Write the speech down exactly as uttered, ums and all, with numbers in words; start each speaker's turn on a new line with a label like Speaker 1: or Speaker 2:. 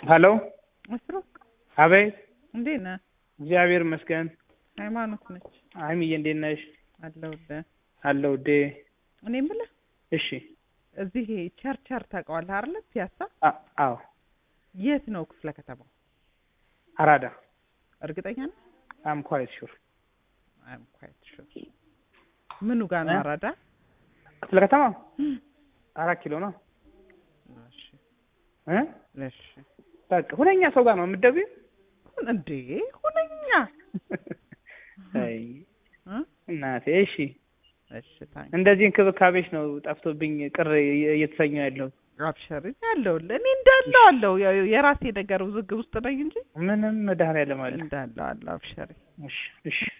Speaker 1: ሄሎ
Speaker 2: መስሩ
Speaker 1: አቤት
Speaker 2: እንዴት ነህ?
Speaker 1: እግዚአብሔር ይመስገን።
Speaker 2: ሃይማኖት ነች።
Speaker 1: አይምዬ እንዴት ነሽ?
Speaker 2: አለሁልህ
Speaker 1: አለሁዴ።
Speaker 2: እኔ የምልህ
Speaker 1: እሺ
Speaker 2: እዚህ ቸርቸር ታውቀዋለህ አይደል? ፒያሳ
Speaker 1: አዎ።
Speaker 2: የት ነው ክፍለ ከተማው?
Speaker 1: አራዳ።
Speaker 2: እርግጠኛ ነህ?
Speaker 1: አም ኳይት ሹር
Speaker 2: አም ኳይት ሹር። ምኑ ጋር ነው አራዳ?
Speaker 1: ክፍለ ከተማ አራት ኪሎ ነው።
Speaker 2: እሺ
Speaker 1: እ
Speaker 2: እሺ
Speaker 1: በቃ ሁነኛ ሰው ጋር ነው የምትደውይው?
Speaker 2: እንዴ ሁነኛ
Speaker 1: አይ እናቴ። እሺ
Speaker 2: እሺ ታንክ
Speaker 1: እንደዚህ እንክብካቤሽ ነው ጠፍቶብኝ ቅር እየተሰኘው ያለው።
Speaker 2: አብሽሪ ያለውልህ እኔ እንዳለው አለው የራሴ ነገር ውዝግብ ውስጥ ነኝ እንጂ
Speaker 1: ምንም መድኃኒዓለም አለ
Speaker 2: እንዳለው አለው። አብሽሪ
Speaker 1: እሺ እሺ